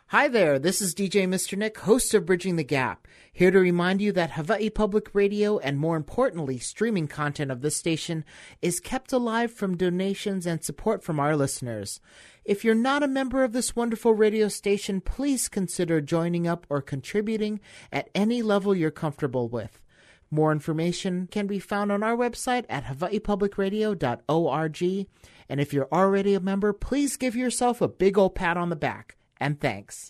Hi there, this is DJ Mr. Nick, host of Bridging the Gap, here to remind you that Hawaii Public Radio, and more importantly, streaming content of this station, is kept alive from donations and support from our listeners. If you're not a member of this wonderful radio station, please consider joining up or contributing at any level you're comfortable with. More information can be found on our website at hawaiipublicradio.org, and if you're already a member, please give yourself a big old pat on the back. And thanks.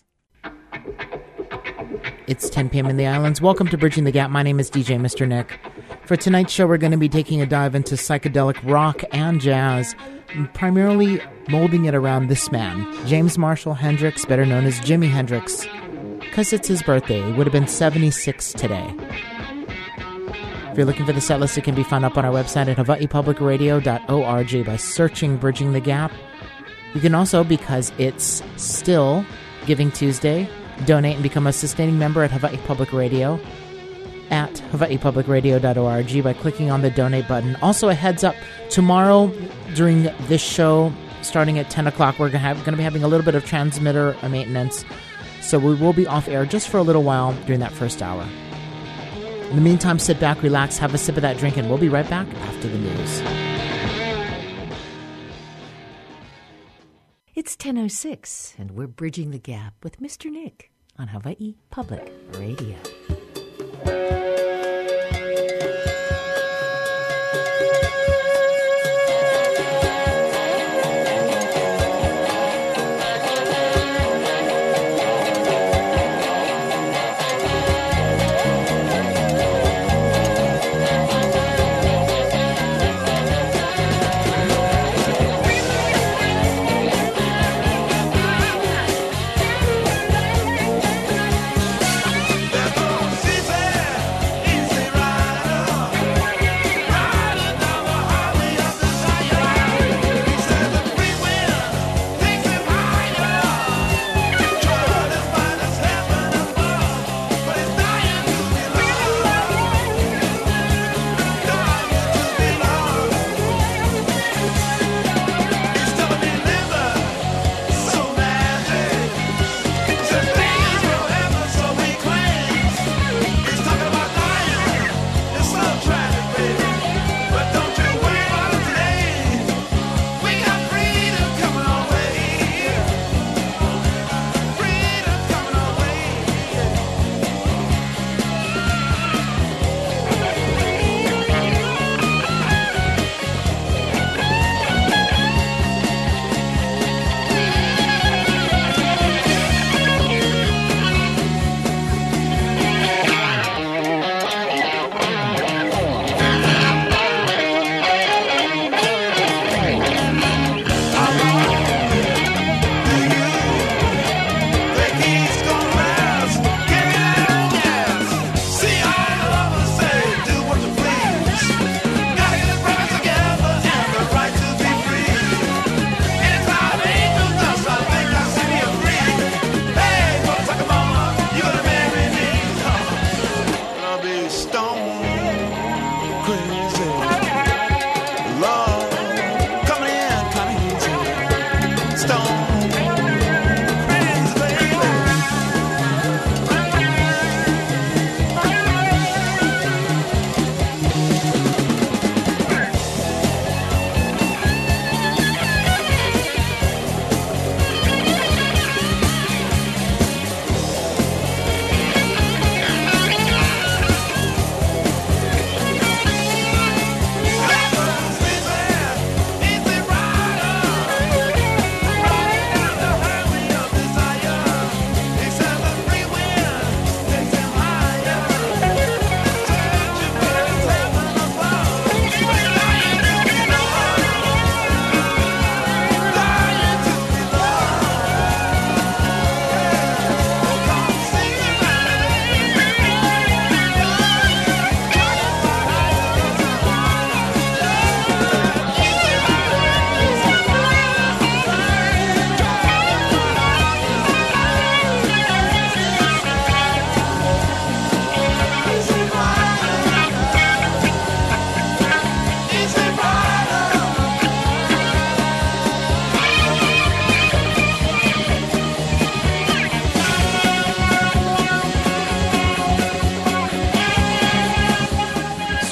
It's 10 p.m. in the islands. Welcome to Bridging the Gap. My name is DJ Mr. Nick. For tonight's show, we're going to be taking a dive into psychedelic rock and jazz, primarily molding it around this man, James Marshall Hendrix, better known as Jimi Hendrix, because it's his birthday. He would have been 76 today. If you're looking for the set list, it can be found up on our website at hawaiipublicradio.org by searching Bridging the Gap. You can also, because it's still Giving Tuesday, donate and become a sustaining member at Hawaii Public Radio at hawaiipublicradio.org by clicking on the donate button. Also, a heads up, tomorrow during this show, starting at 10 o'clock, we're going to be having a little bit of transmitter maintenance, so we will be off air just for a little while during that first hour. In the meantime, sit back, relax, have a sip of that drink, and we'll be right back after the news. It's 10:06, and we're Bridging the Gap with Mr. Nick on Hawaii Public Radio.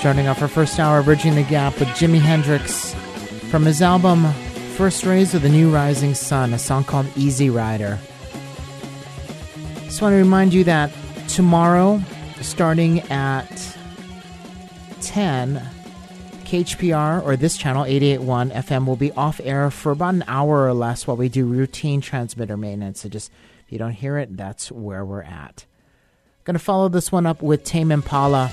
Starting off our first hour, Bridging the Gap with Jimi Hendrix from his album First Rays of the New Rising Sun, a song called Easy Rider. Just want to remind you that tomorrow, starting at 10, KHPR, or this channel, 88.1 FM, will be off air for about an hour or less while we do routine transmitter maintenance. So just, if you don't hear it, that's where we're at. Going to follow this one up with Tame Impala.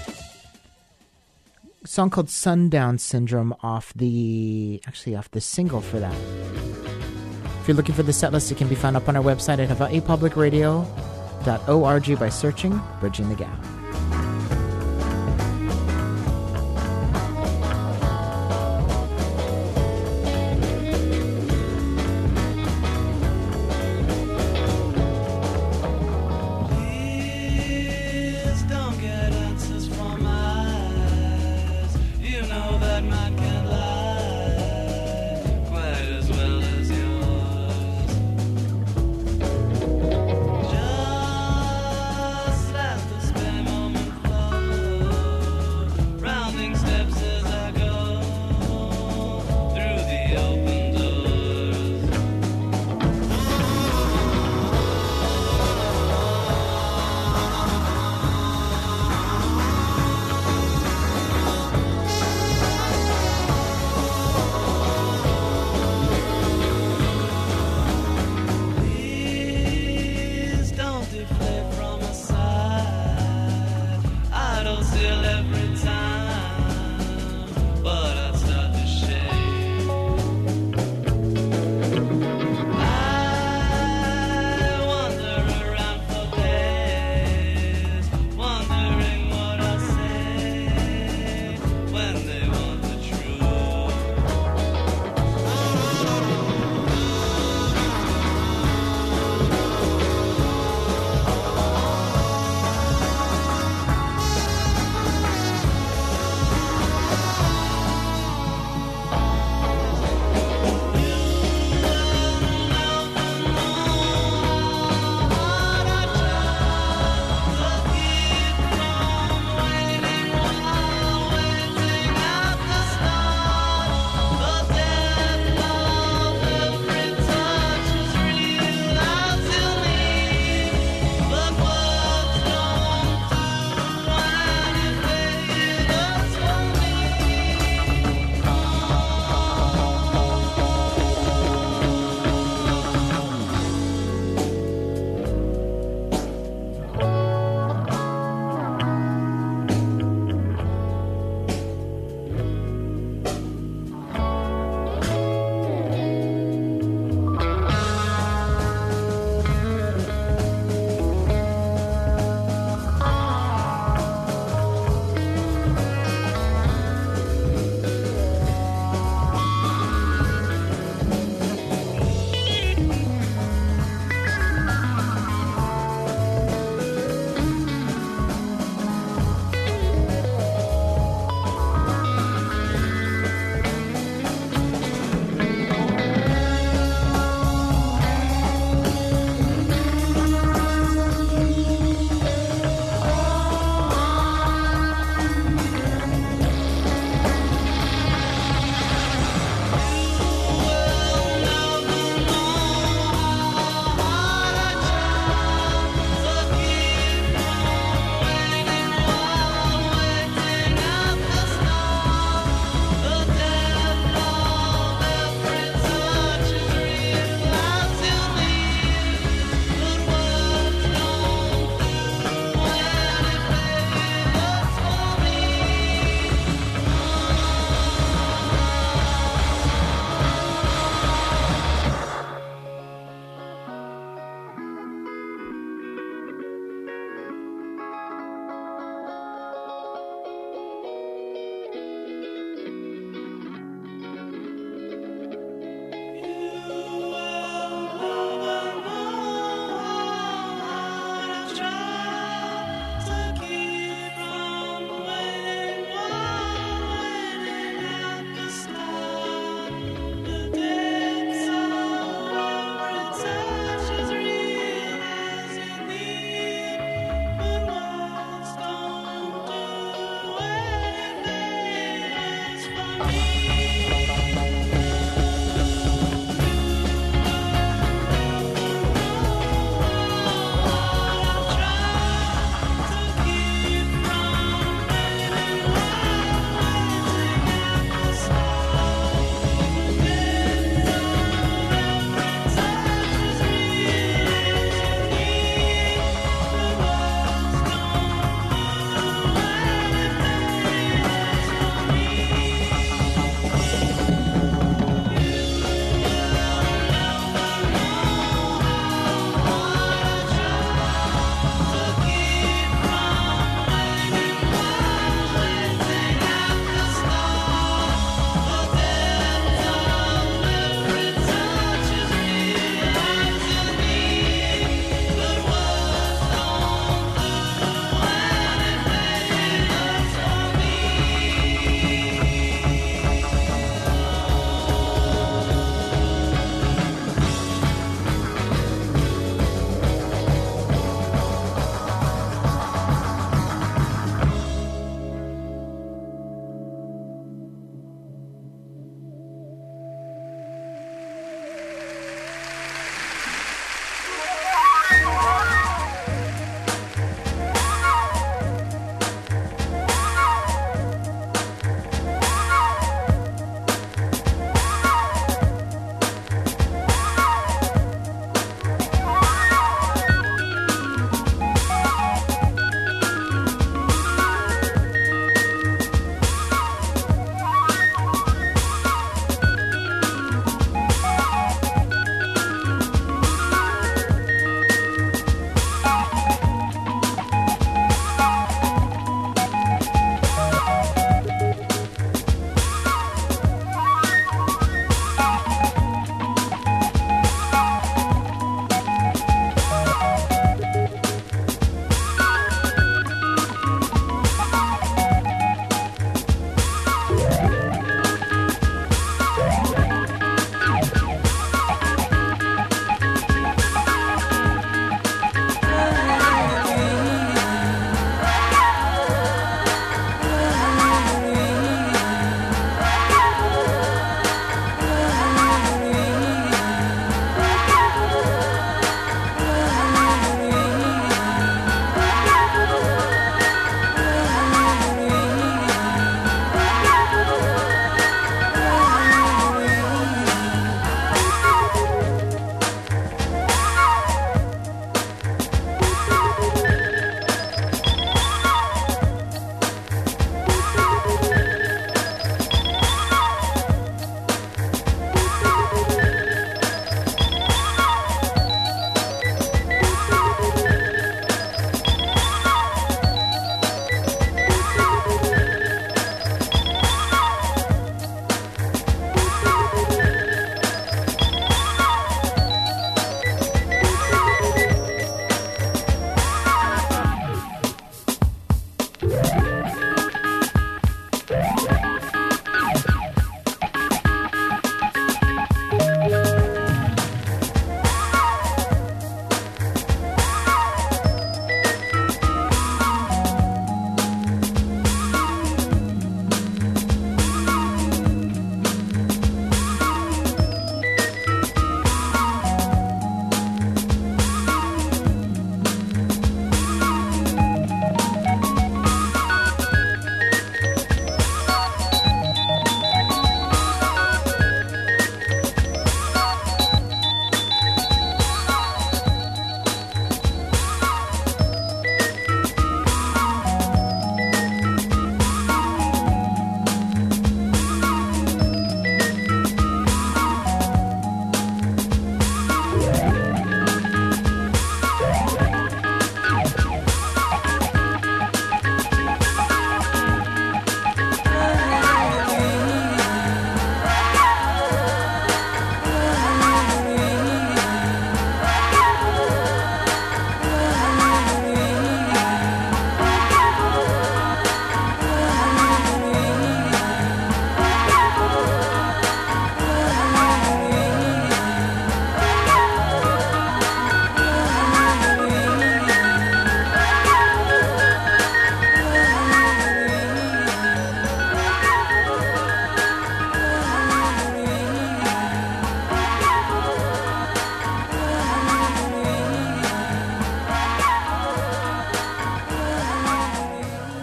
A song called Sundown Syndrome off the single for that. If you're looking for the set list, it can be found up on our website at hawaiipublicradio.org by searching Bridging the Gap. Just let the spam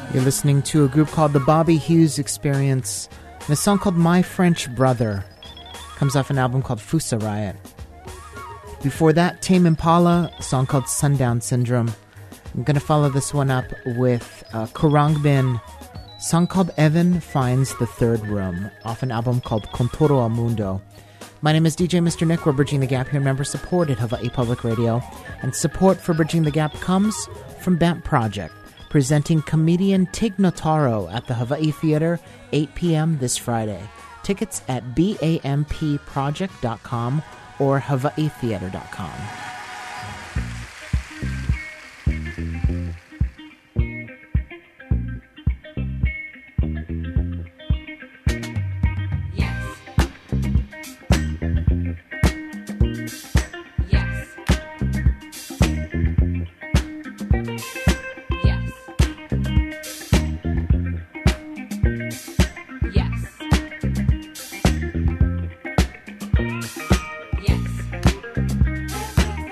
You're listening to a group called the Bobby Hughes Experience, and a song called My French Brother. Comes off an album called Fusa Riot. Before that, Tame Impala, a song called Sundown Syndrome. I'm going to follow this one up with Khruangbin, a song called Evan Finds the Third Room, off an album called Contoro al Mundo. My name is DJ Mr. Nick. We're Bridging the Gap here, member support at Hawaii Public Radio. And support for Bridging the Gap comes from BAMP Project, presenting comedian Tig Notaro at the Hawaii Theater, 8 p.m. this Friday. Tickets at bampproject.com or hawaiitheater.com. Yes.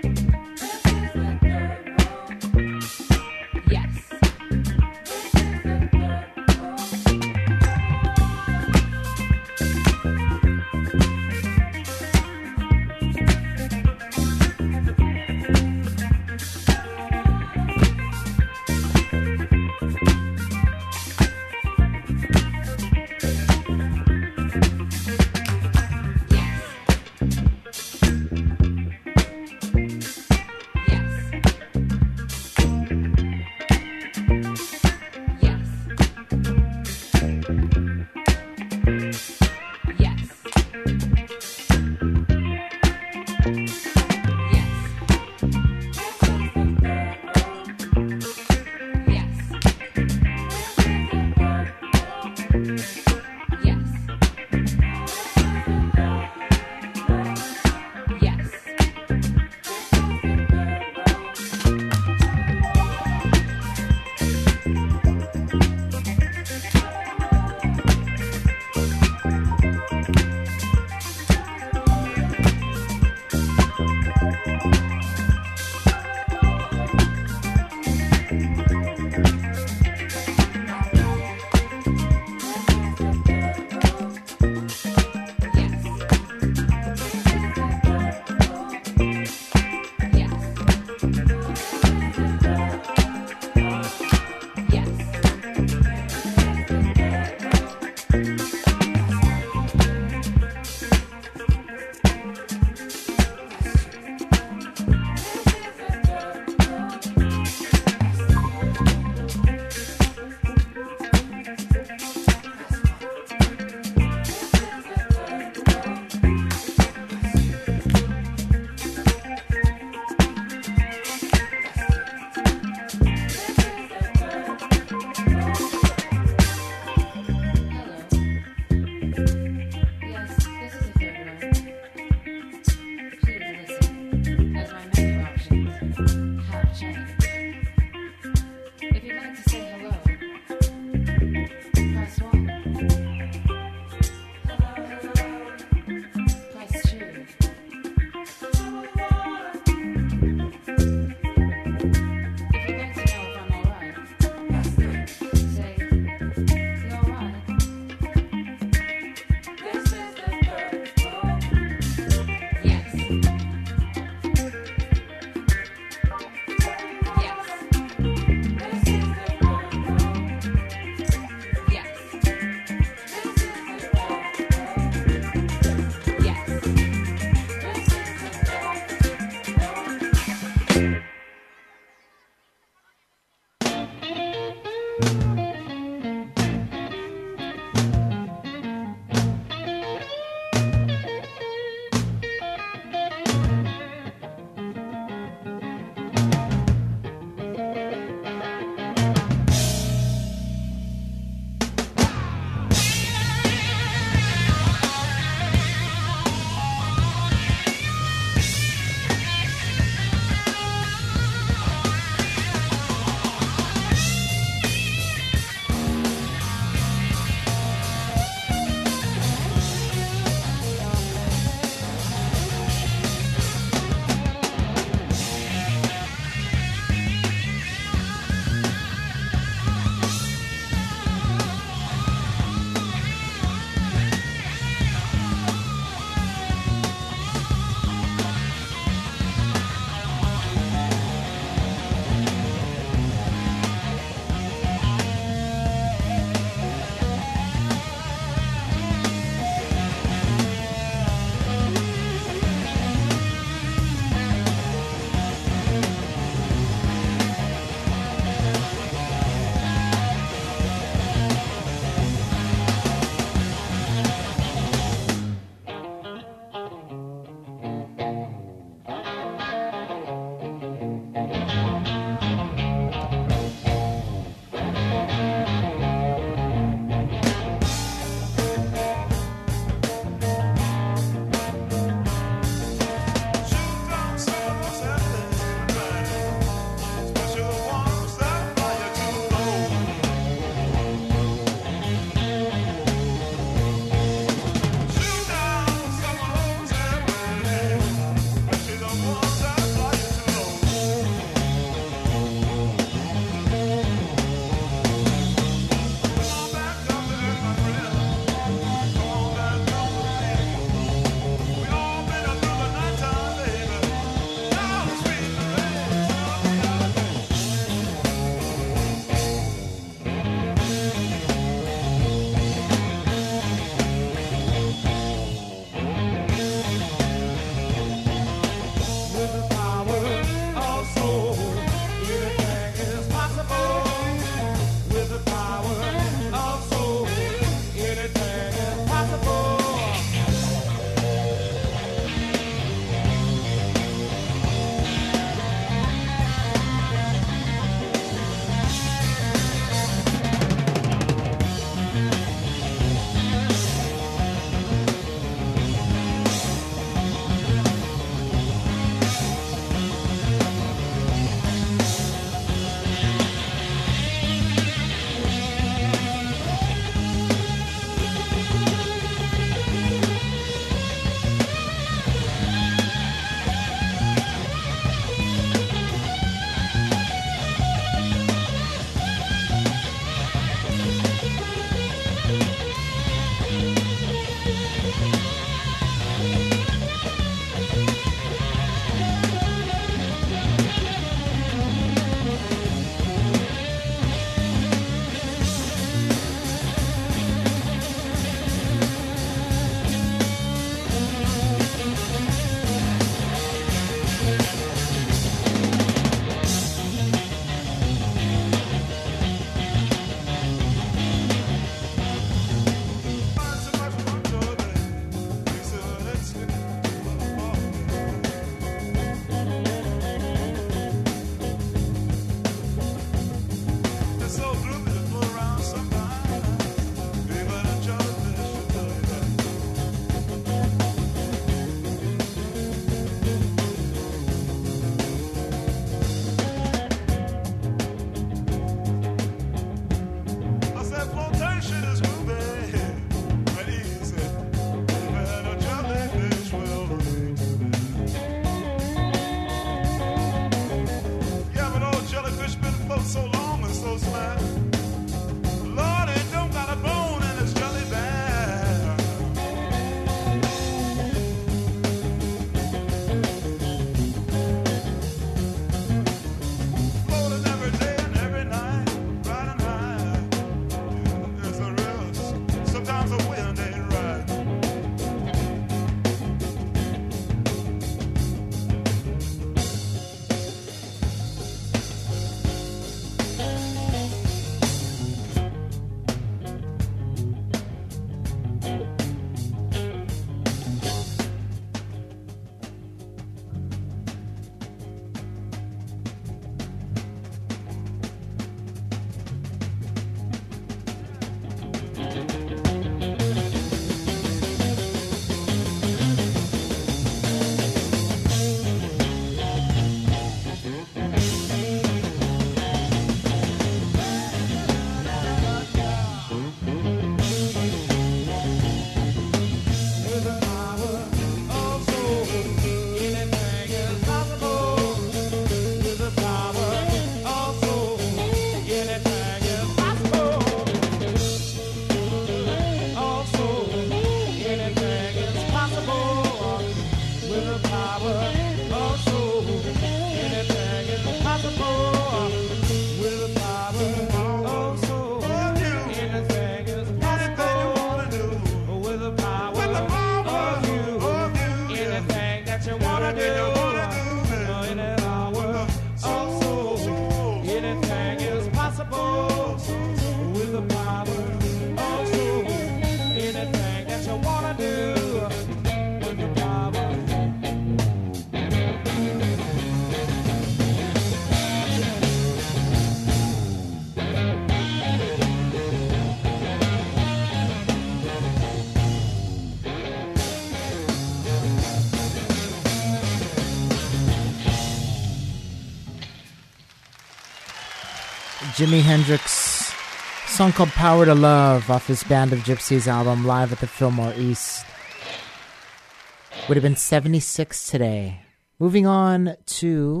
Jimi Hendrix, song called Power to Love off his Band of Gypsies album, Live at the Fillmore East. Would have been 76 today. Moving on to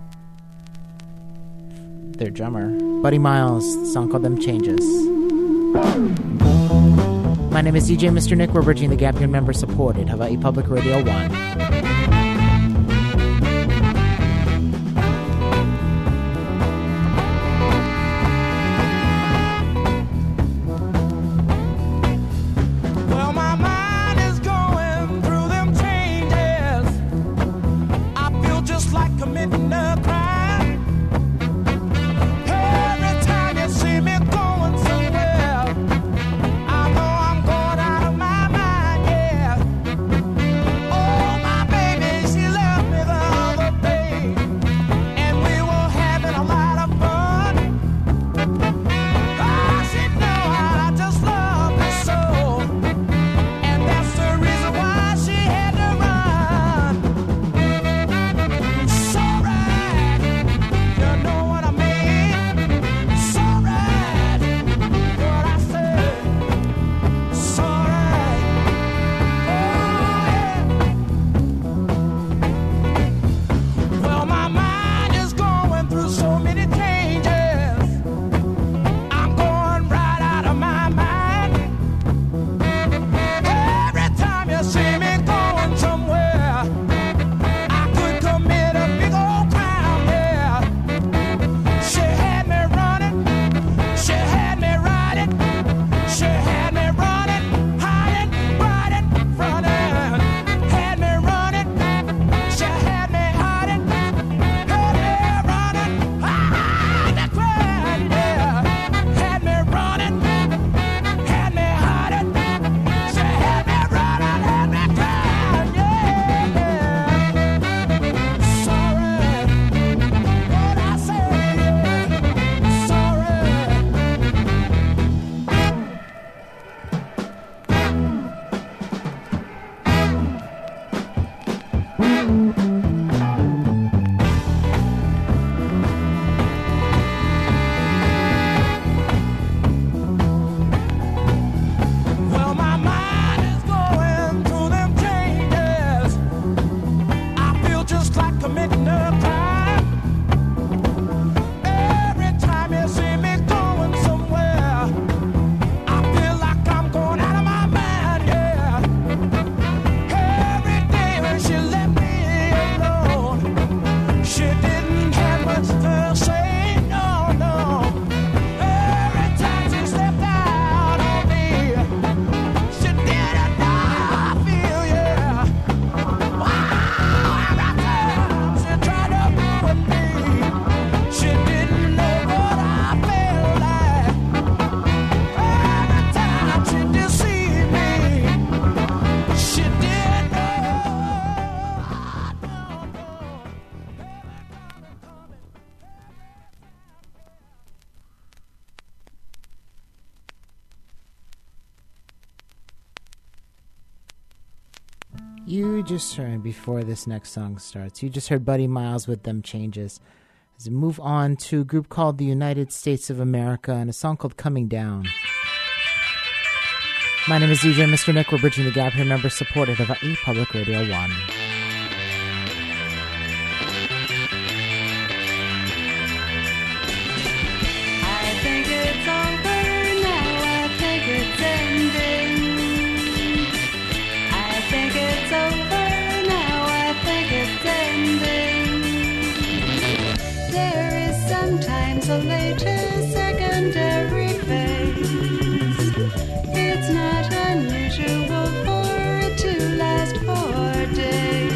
their drummer, Buddy Miles, song called Them Changes. My name is DJ Mr. Nick. We're bridging the gap, your member supported Hawaii Public Radio 1. You just heard, before this next song starts, you just heard Buddy Miles with Them Changes. As we move on to a group called the United States of America and a song called Coming Down. My name is DJ Mr. Nick. We're bridging the gap here, member supported of Hawaii Public Radio 1. A later secondary phase. It's not unusual for it to last 4 days.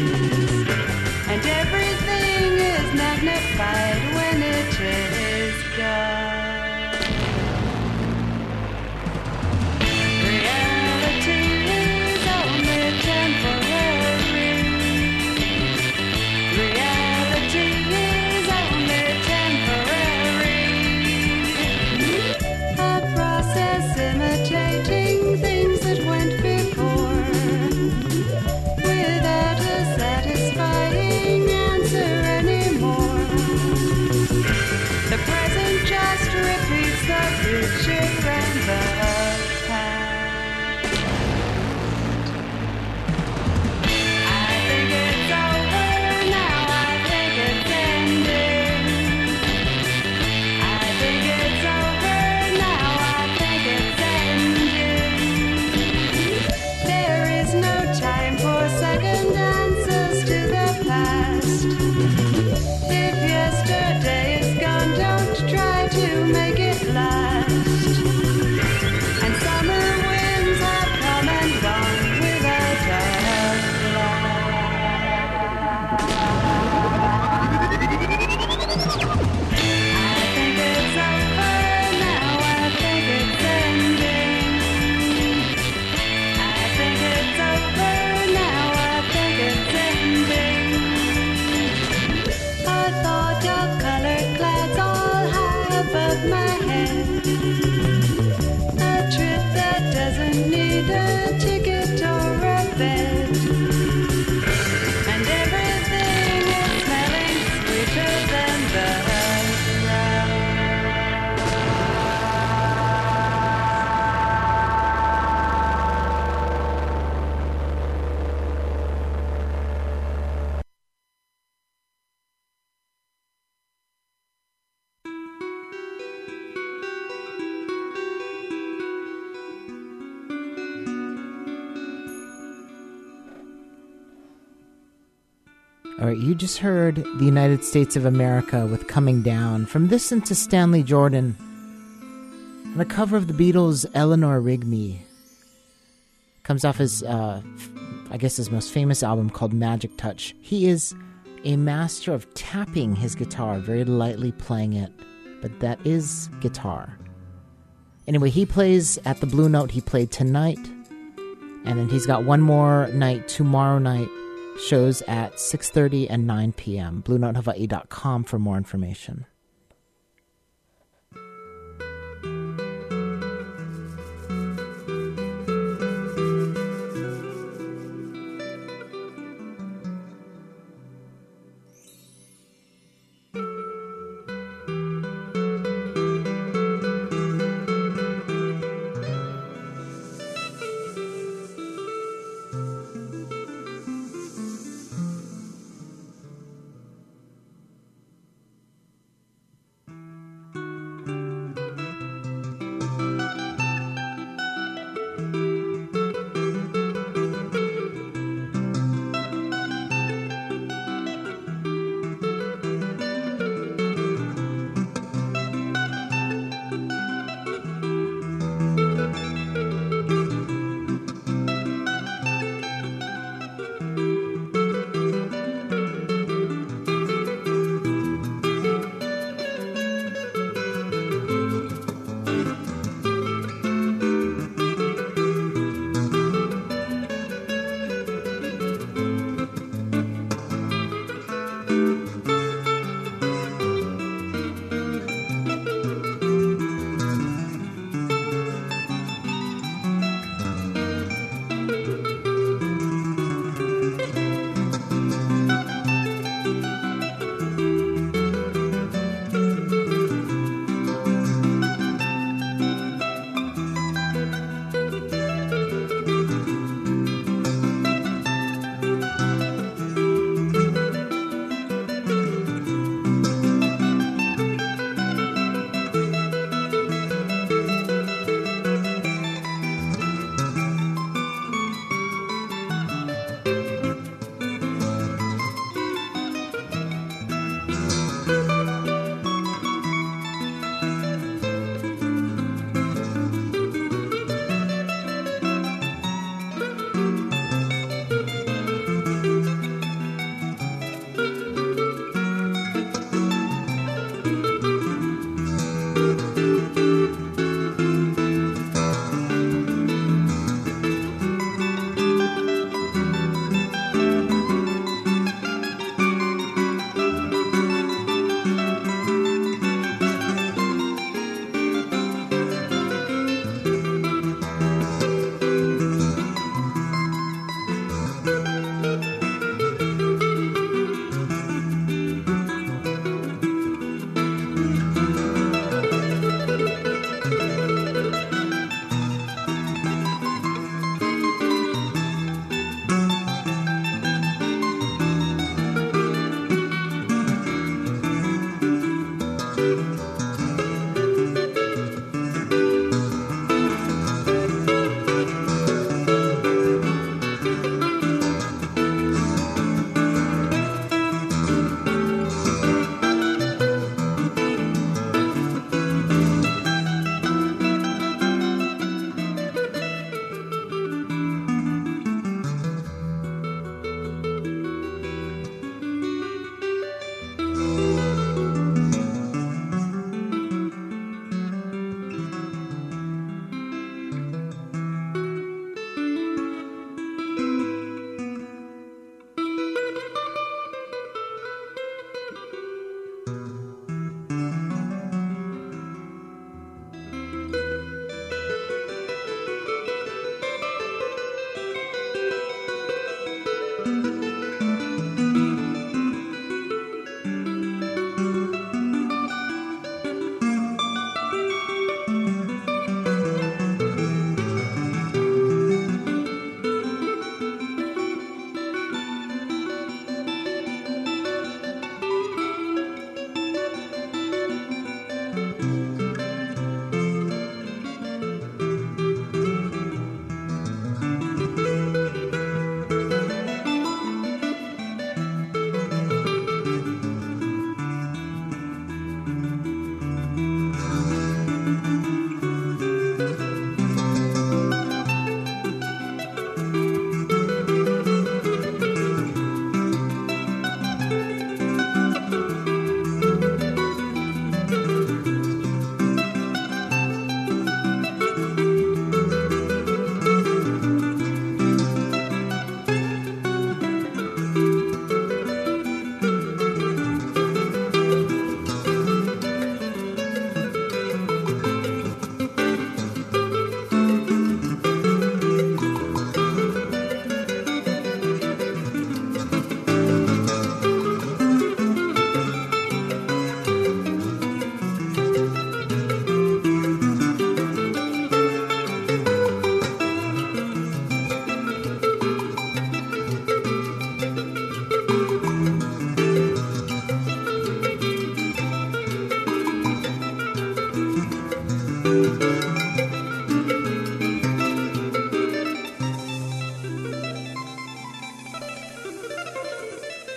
All right, you just heard the United States of America with Coming Down from this into Stanley Jordan on a cover of the Beatles' Eleanor Rigby. Comes off his, I guess his most famous album called Magic Touch. He is a master of tapping his guitar, very lightly playing it, but that is guitar. Anyway, he plays at the Blue Note. He played tonight, and then he's got one more night tomorrow night. Shows at 6:30 and 9 p.m. BlueNoteHawaii.com for more information.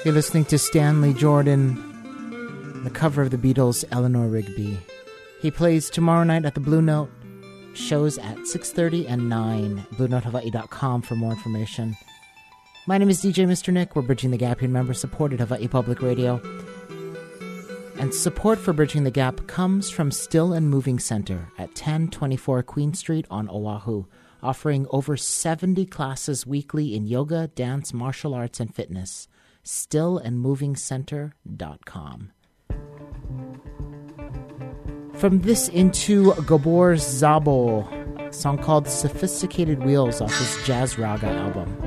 You're listening to Stanley Jordan, the cover of the Beatles' Eleanor Rigby. He plays tomorrow night at the Blue Note. Shows at 6:30 and 9. BlueNoteHawaii.com for more information. My name is DJ Mr. Nick. We're Bridging the Gap. Your member supported Hawaii Public Radio. And support for Bridging the Gap comes from Still and Moving Center at 1024 Queen Street on Oahu, offering over 70 classes weekly in yoga, dance, martial arts, and fitness. StillandMovingCenter.com. From this into Gabor Zabel, a song called Sophisticated Wheels off his Jazz Raga album.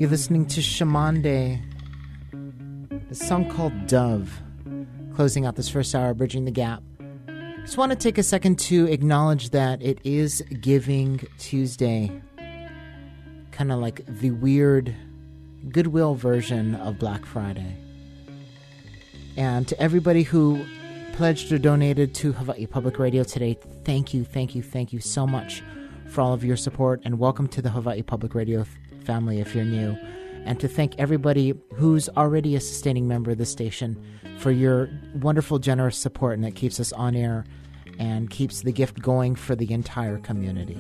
You're listening to Shamande, the song called Dove, closing out this first hour, Bridging the Gap. Just want to take a second to acknowledge that it is Giving Tuesday, kind of like the weird goodwill version of Black Friday. And to everybody who pledged or donated to Hawaii Public Radio today, thank you so much for all of your support, and welcome to the Hawaii Public Radio family if you're new. And to thank everybody who's already a sustaining member of the station for your wonderful, generous support, and that keeps us on air and keeps the gift going for the entire community.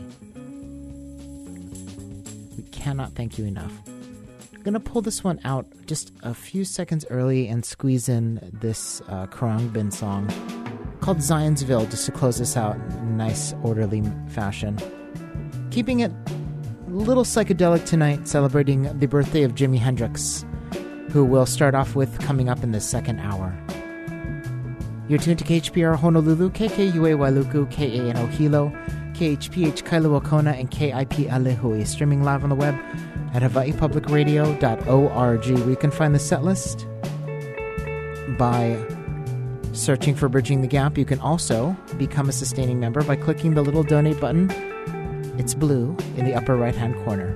We cannot thank you enough. I'm going to pull this one out just a few seconds early and squeeze in this Khruangbin song called Zionsville, just to close this out in a nice, orderly fashion. Keeping it a little psychedelic tonight, celebrating the birthday of Jimi Hendrix, who we'll start off with coming up in the second hour. You're tuned to KHPR Honolulu, KKUA Wailuku, KANO Hilo, KHPH Kailua Kona, and KIP Alehui, streaming live on the web at hawaiipublicradio.org, where you can find the set list by searching for Bridging the Gap. You can also become a sustaining member by clicking the little donate button. It's blue in the upper right-hand corner.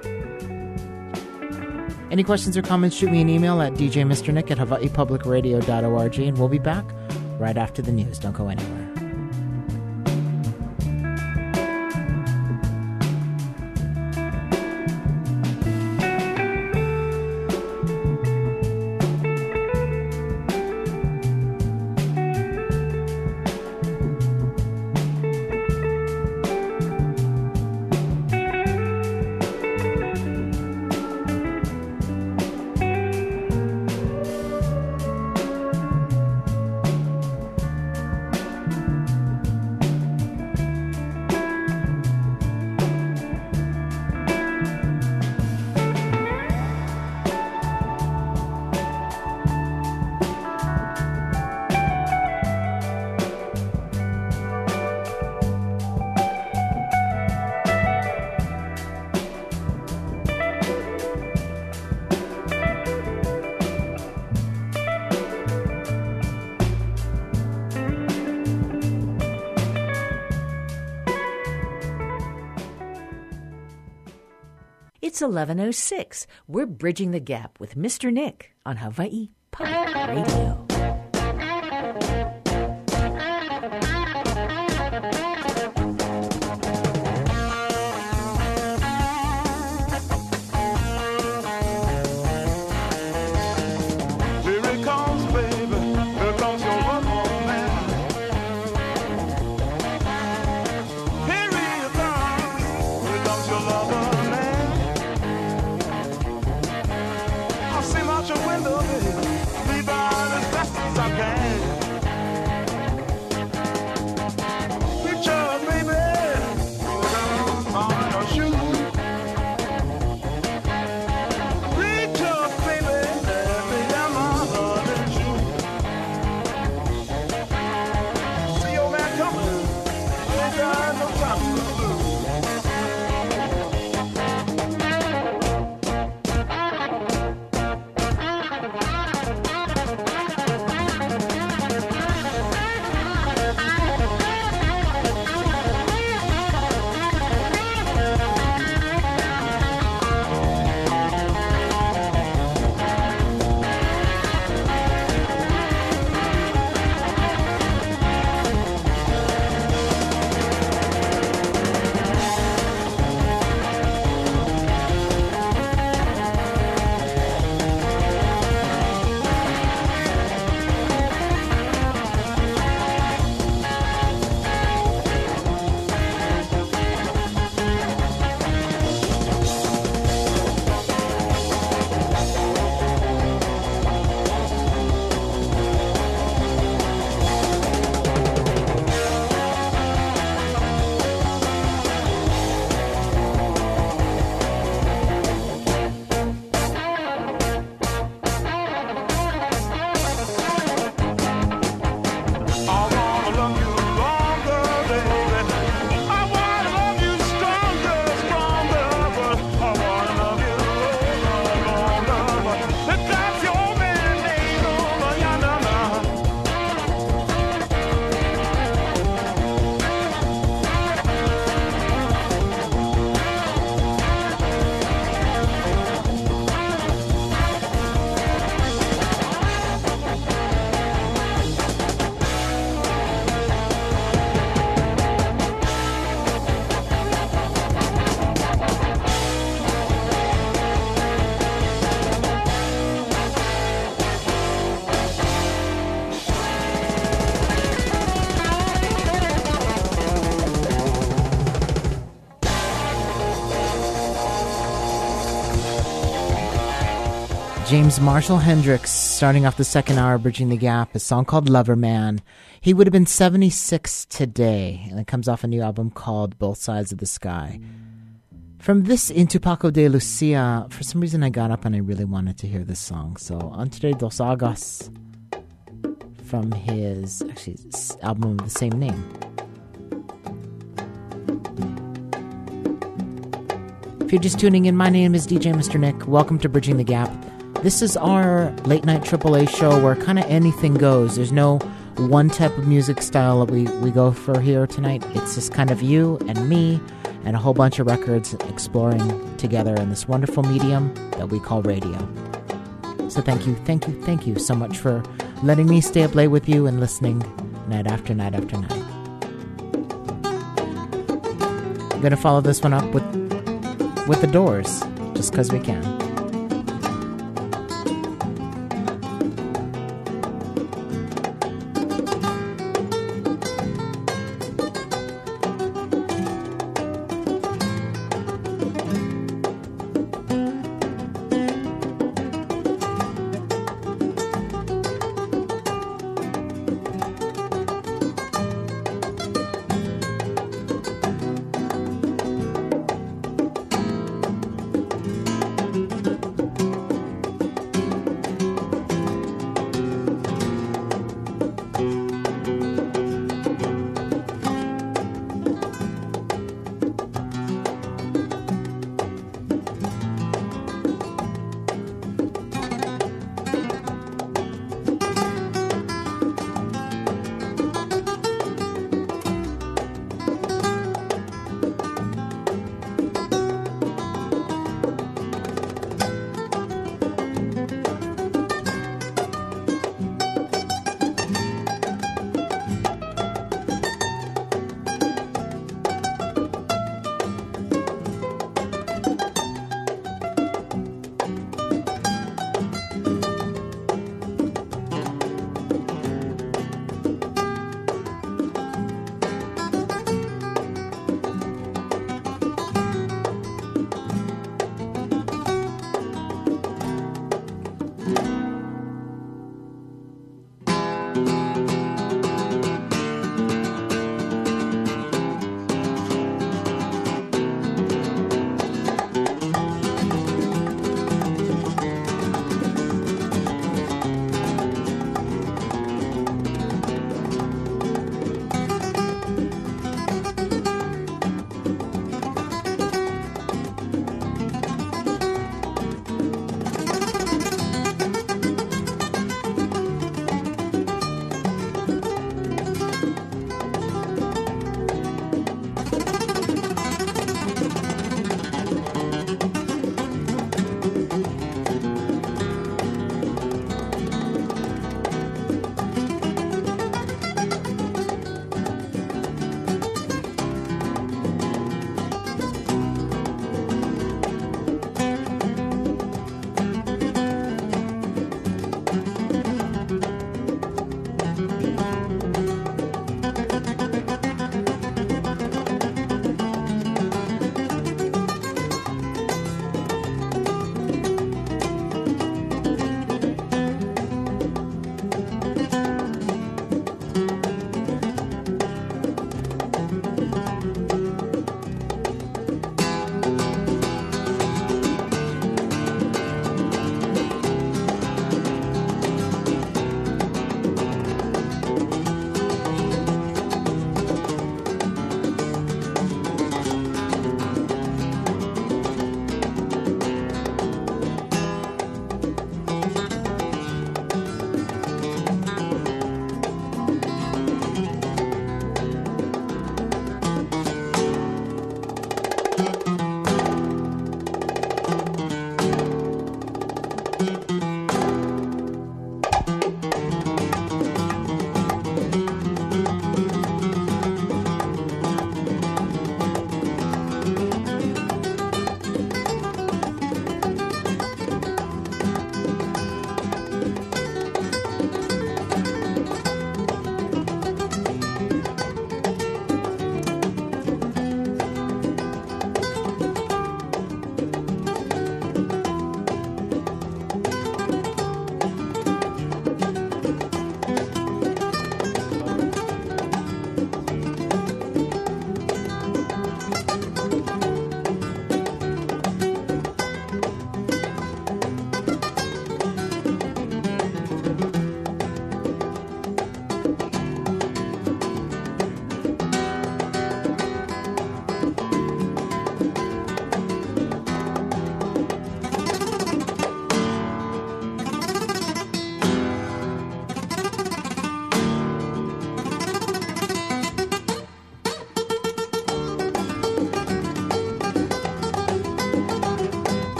Any questions or comments, shoot me an email at djmrnick at hawaiipublicradio.org, and we'll be back right after the news. Don't go anywhere. It's 11:06. We're Bridging the Gap with Mr. Nick on Hawaii Public Radio. Reach James Marshall Hendricks, starting off the second hour, Bridging the Gap, a song called Lover Man. He would have been 76 today, and it comes off a new album called Both Sides of the Sky. From this into Paco de Lucia, for some reason I got up and I really wanted to hear this song. So, Entre Dos Aguas, from his album of the same name. If you're just tuning in, my name is DJ Mr. Nick. Welcome to Bridging the Gap. This is our late night AAA show where kind of anything goes. There's no one type of music style that we go for here tonight. It's just kind of you and me and a whole bunch of records exploring together in this wonderful medium that we call radio. So thank you so much for letting me stay up late with you and listening night after night after night. I'm going to follow this one up with The Doors, just because we can.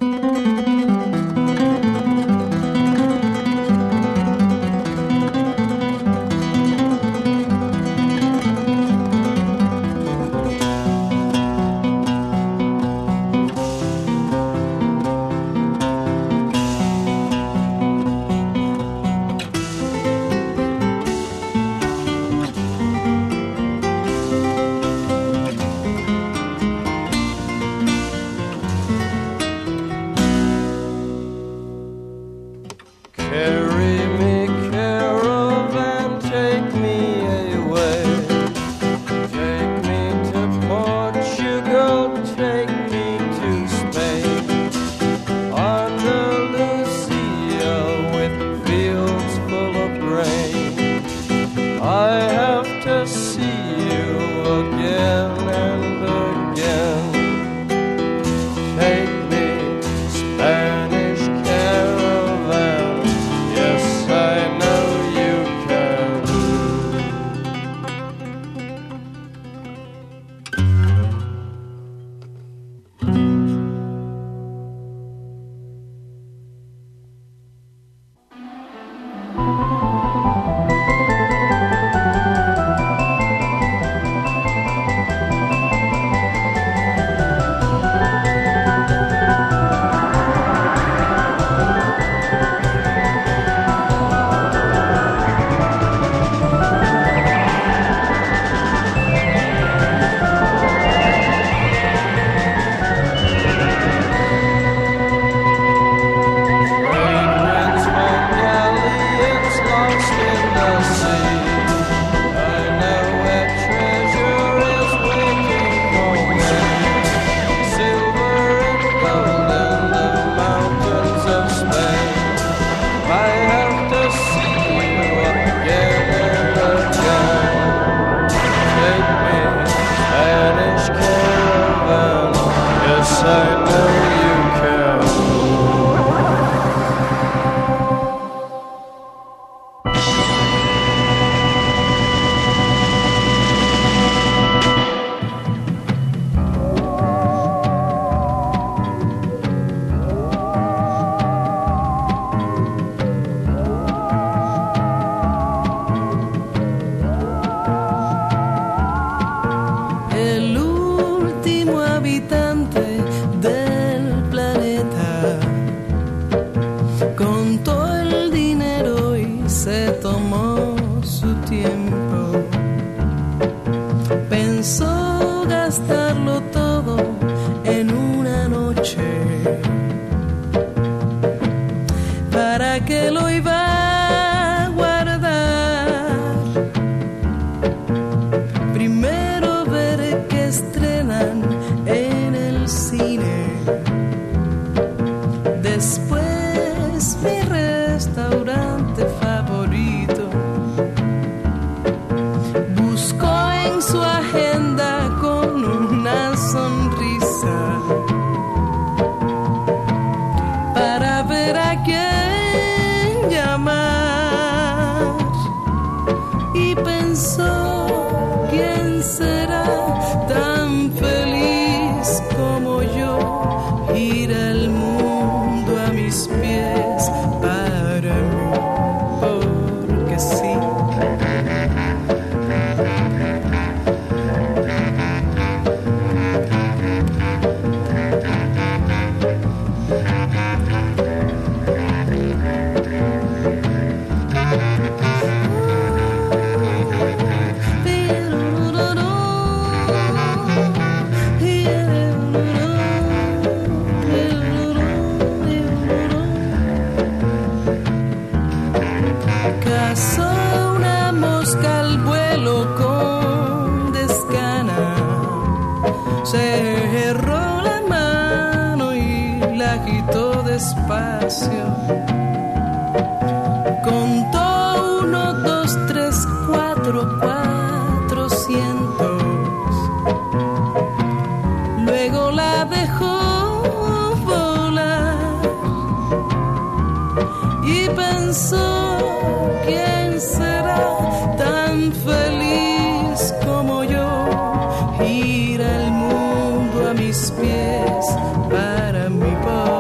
Gira el mundo a mis pies para mi pobre.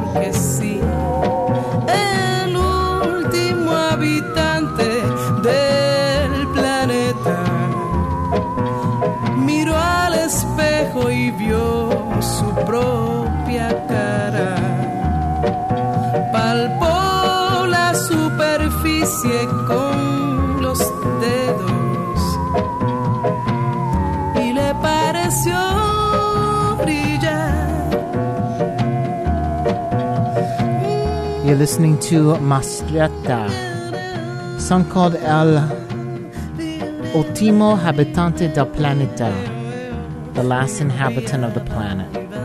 porque sí. El último habitante del planeta miró al espejo y vio su propia cara. Palpó la superficie con los dedos y le pareció brillar. You're listening to Mastretta, song called El Ultimo Habitante del Planeta, the last inhabitant of the planet.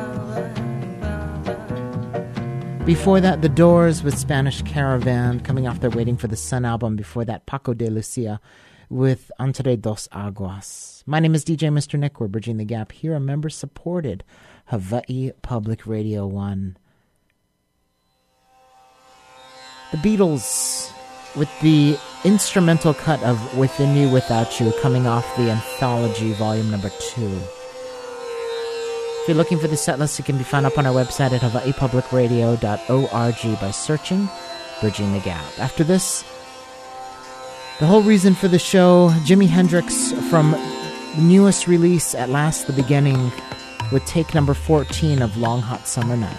Before that, The Doors with Spanish Caravan, coming off their Waiting for the Sun album. Before that, Paco de Lucia with Entre Dos Aguas. My name is DJ Mr. Nick. We're bridging the gap here, a member-supported Hawaii Public Radio 1. The Beatles with the instrumental cut of Within You, Without You, coming off the Anthology Volume Number 2. If you're looking for the set list, it can be found up on our website at hawaiipublicradio.org by searching Bridging the Gap. After this, the whole reason for the show, Jimi Hendrix from the newest release, At Last the Beginning, with take number 14 of Long Hot Summer Night.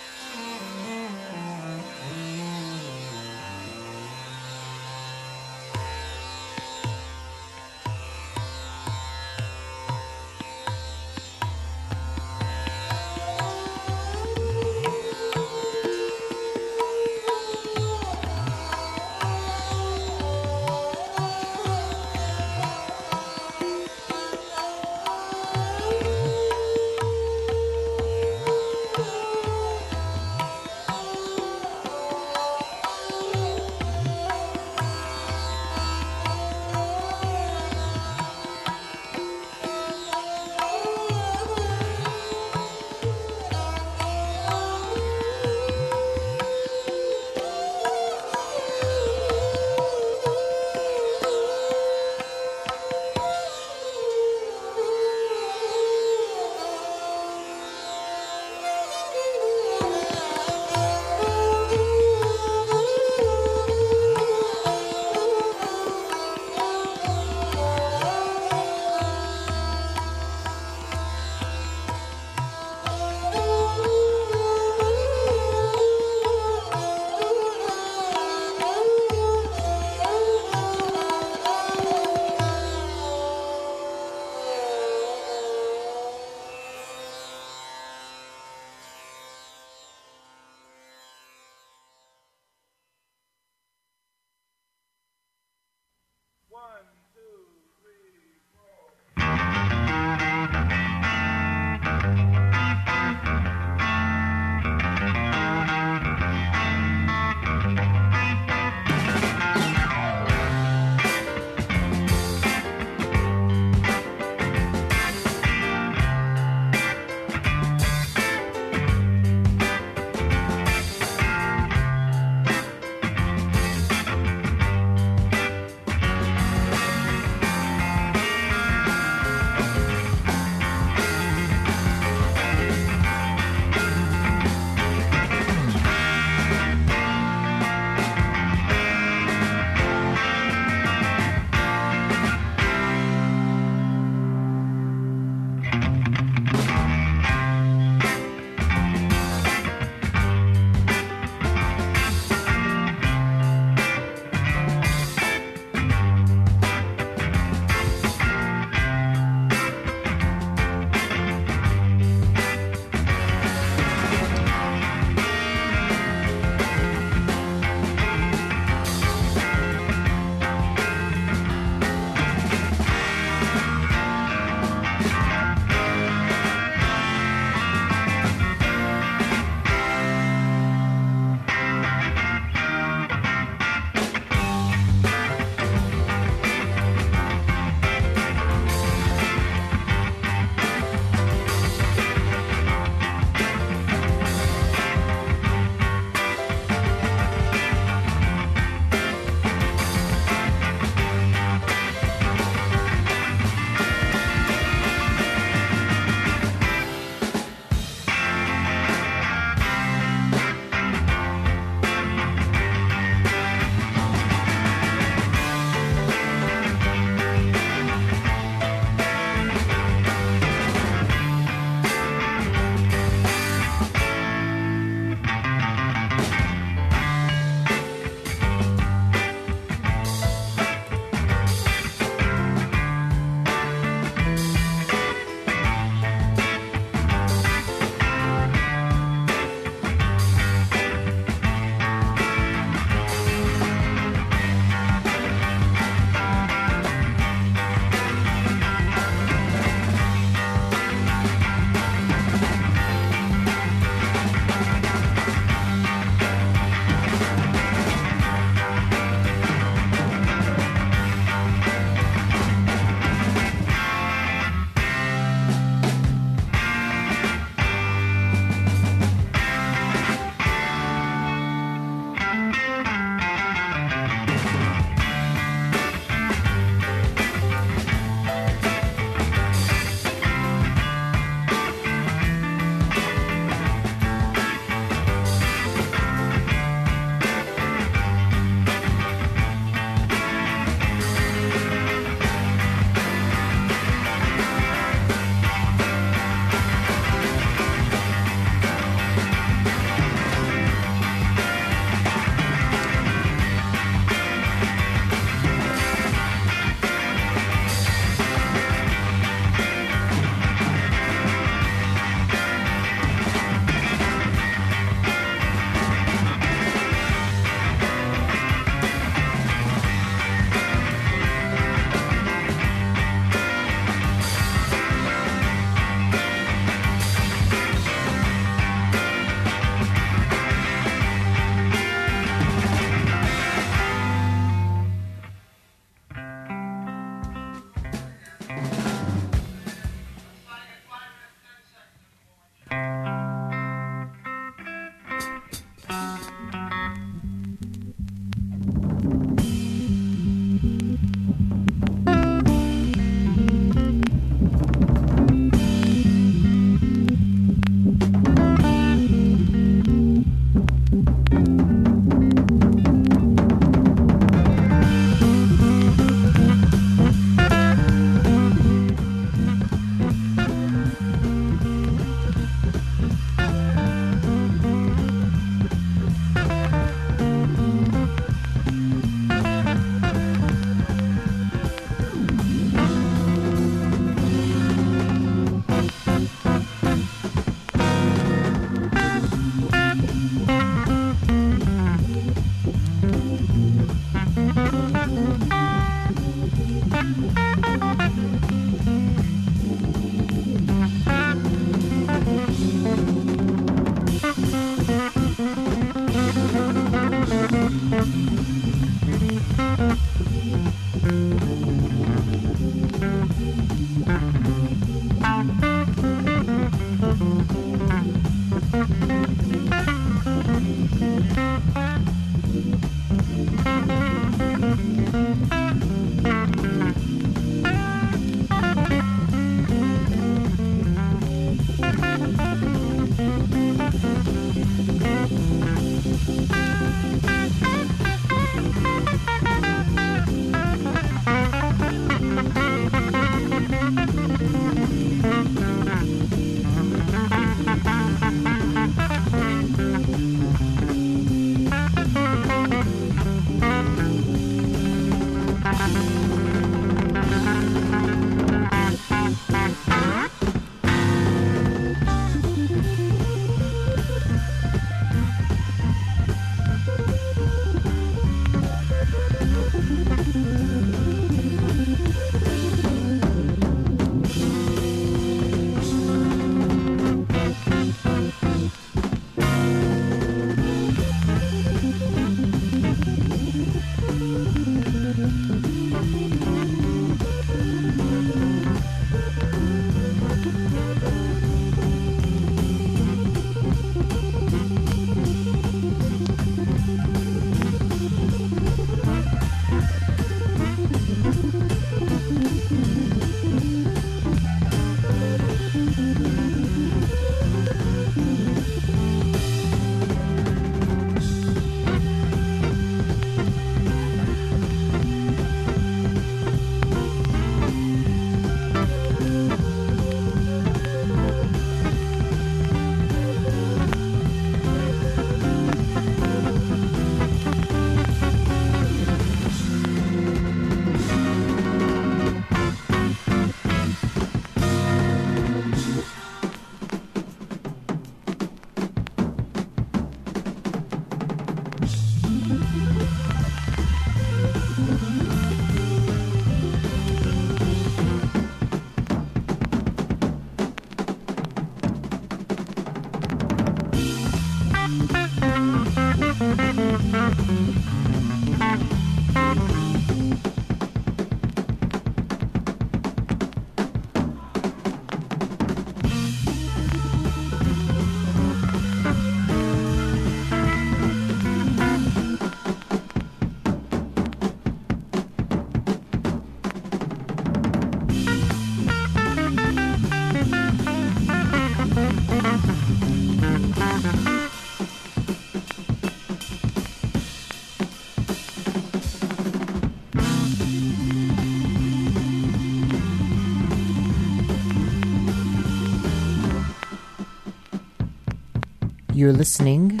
You're listening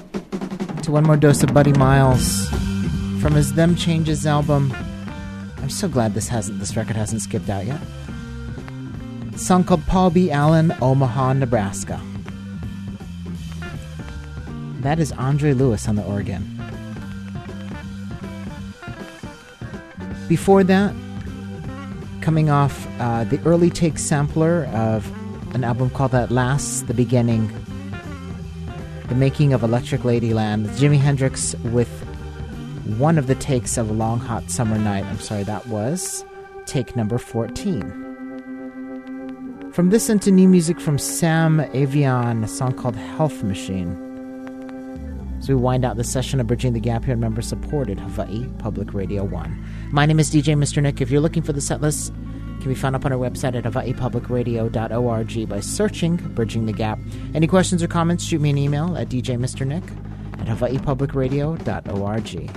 to one more dose of Buddy Miles from his Them Changes album. I'm so glad this record hasn't skipped out yet. A song called Paul B. Allen, Omaha, Nebraska. That is Andre Lewis on the organ. Before that, coming off the early take sampler of an album called At Last, The Beginning, The Making of Electric Ladyland, Jimi Hendrix with one of the takes of A Long Hot Summer Night. I'm sorry, that was take number 14. From this into new music from Sam Avion, a song called Health Machine. As we wind out the session of Bridging the Gap here on member-supported Hawaii Public Radio 1. My name is DJ Mr. Nick. If you're looking for the set list, it can be found up on our website at hawaiipublicradio.org by searching Bridging the Gap. Any questions or comments, shoot me an email at djmrnick@hawaiipublicradio.org.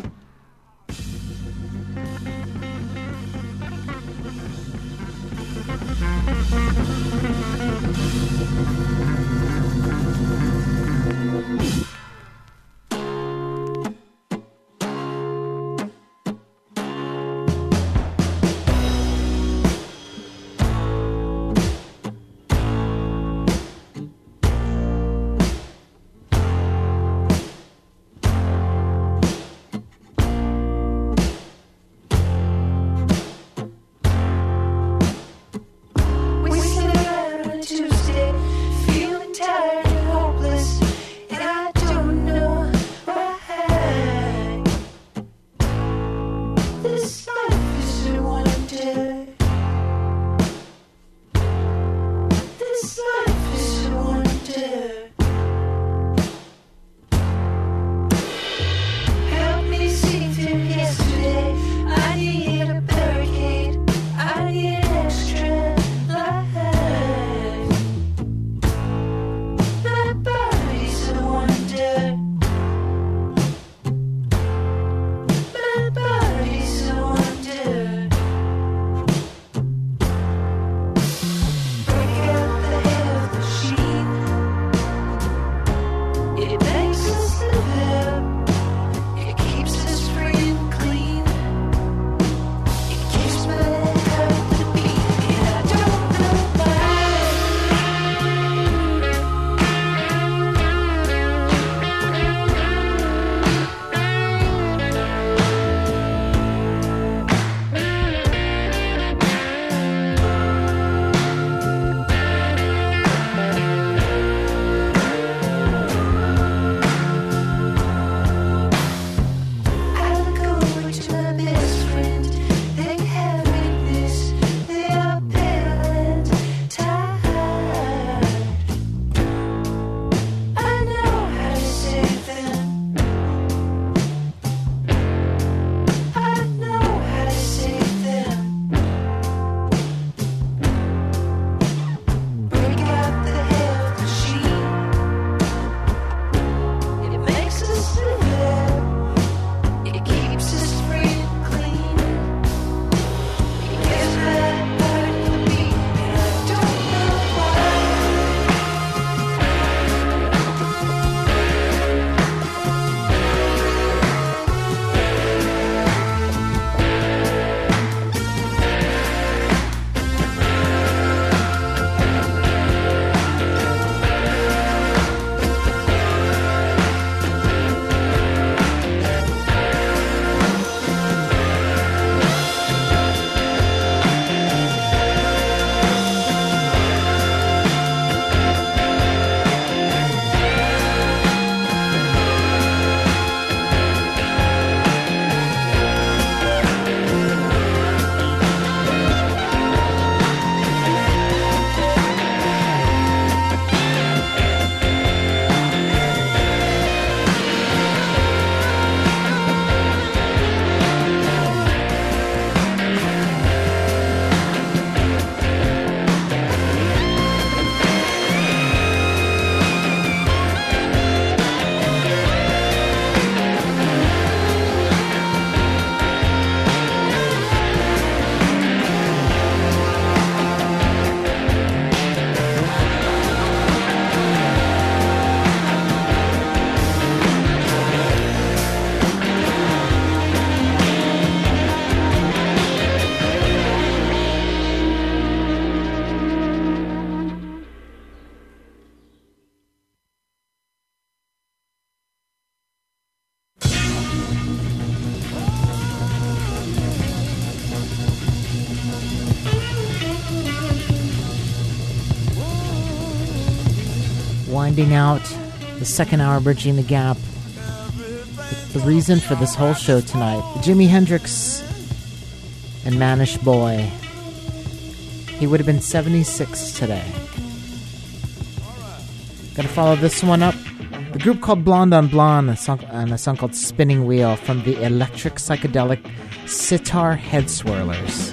Winding out the second hour, Bridging the Gap. The reason for this whole show tonight, Jimi Hendrix and Manish Boy. He would have been 76 today. Gonna follow this one up. The group called Blonde on Blonde, and a song called Spinning Wheel from the electric psychedelic Sitar Head Swirlers.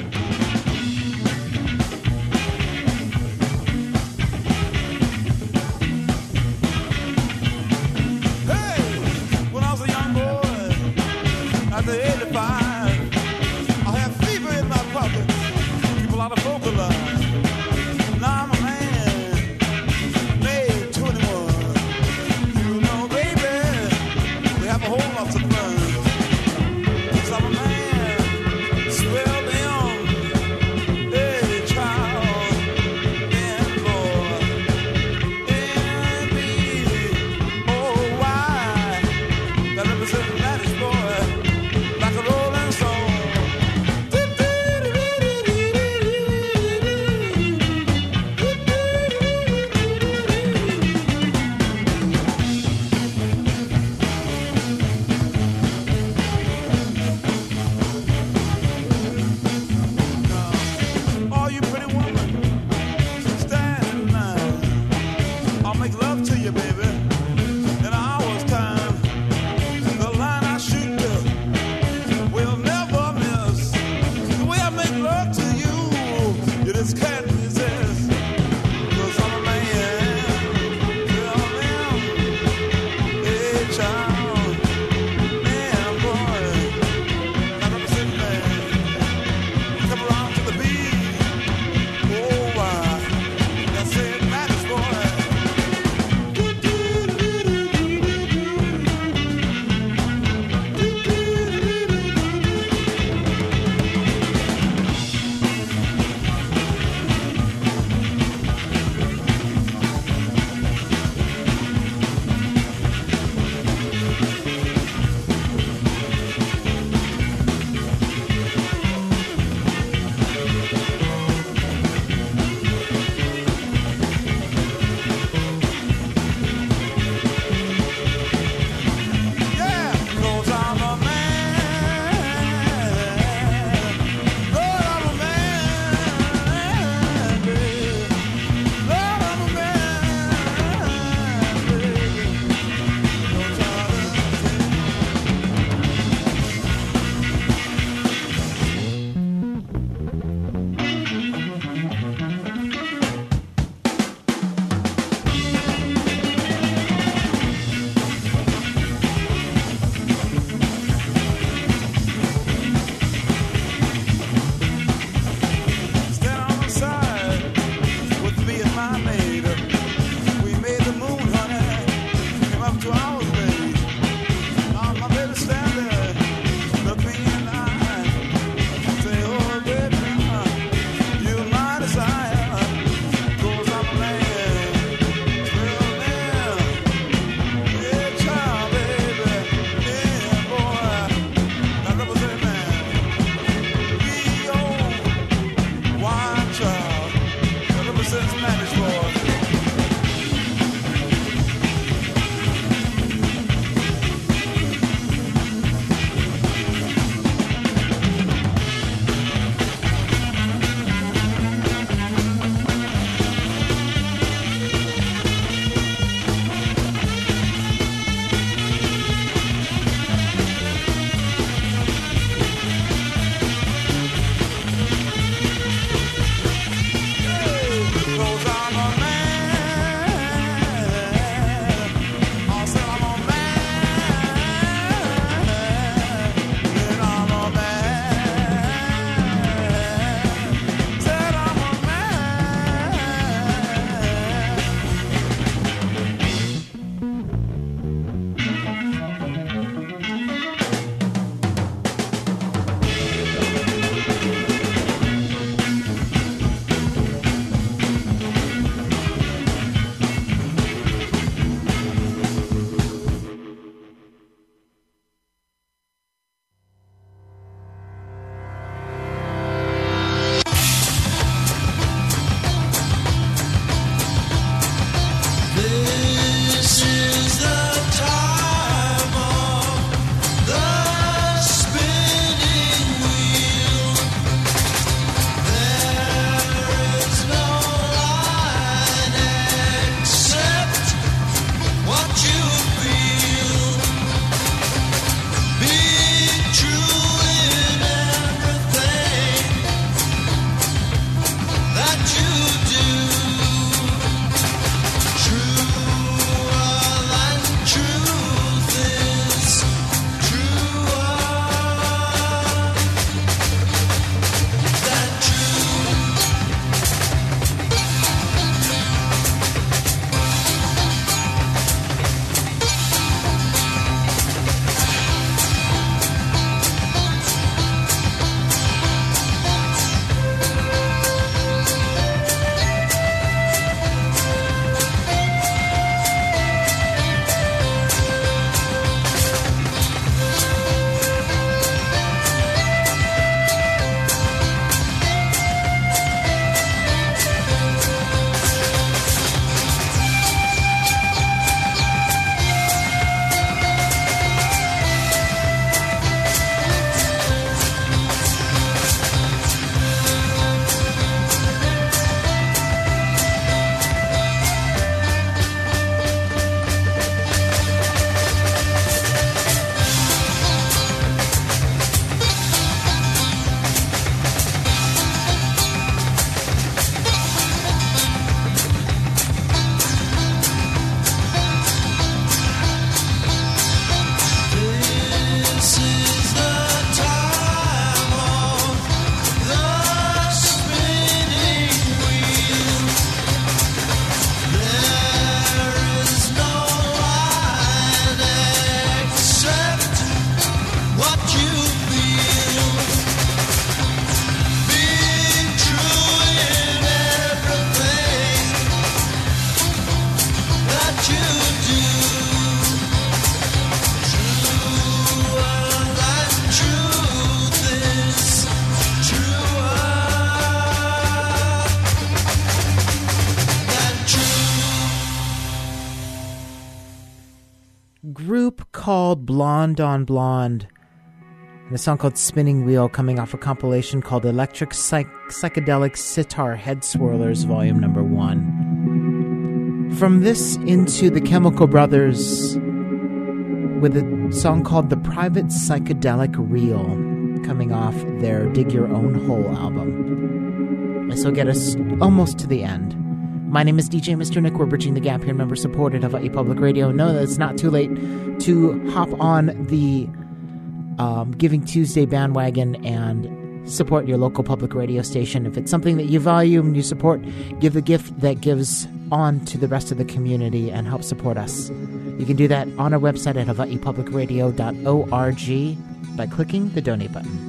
called Blonde on Blonde, and a song called Spinning Wheel, coming off a compilation called Electric Psychedelic Sitar Head Swirlers Volume Number 1. From this into the Chemical Brothers with a song called The Private Psychedelic Reel, coming off their Dig Your Own Hole album. This will get us almost to the end. My name is DJ Mr. Nick. We're bridging the gap here, member-supported Hawaii Public Radio. No, that it's not too late to hop on the Giving Tuesday bandwagon and support your local public radio station. If it's something that you value and you support, give the gift that gives on to the rest of the community and help support us. You can do that on our website at hawaiipublicradio.org by clicking the donate button.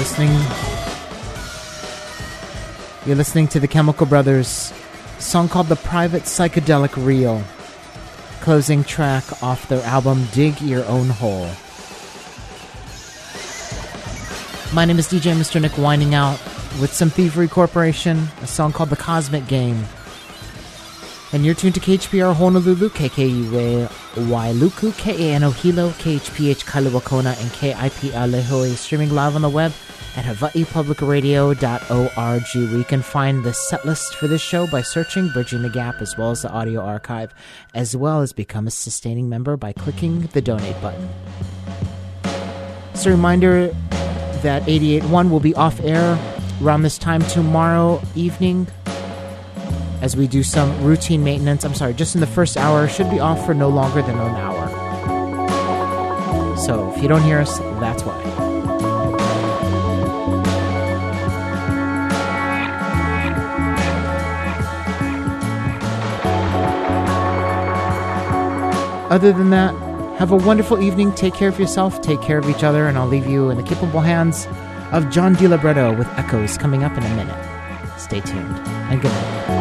listening to the Chemical Brothers, song called The Private Psychedelic Reel, closing track off their album Dig Your Own Hole. My name is DJ Mr. Nick, winding out with some Thievery Corporation, a song called The Cosmic Game. And you're tuned to KHPR Honolulu, KKUY KANO Hilo, KHPH Kailua Kona, and KIPA Lehoi, streaming live on the web at hawaiipublicradio.org, where you can find the set list for this show by searching Bridging the Gap, as well as the audio archive, as well as become a sustaining member by clicking the donate button. Just a reminder that 88.1 will be off air around this time tomorrow evening as we do some routine maintenance. I'm sorry, just in the first hour, should be off for no longer than an hour. So if you don't hear us, that's why. Other than that, have a wonderful evening. Take care of yourself, take care of each other, and I'll leave you in the capable hands of John DiLibretto with Echoes coming up in a minute. Stay tuned, and good night.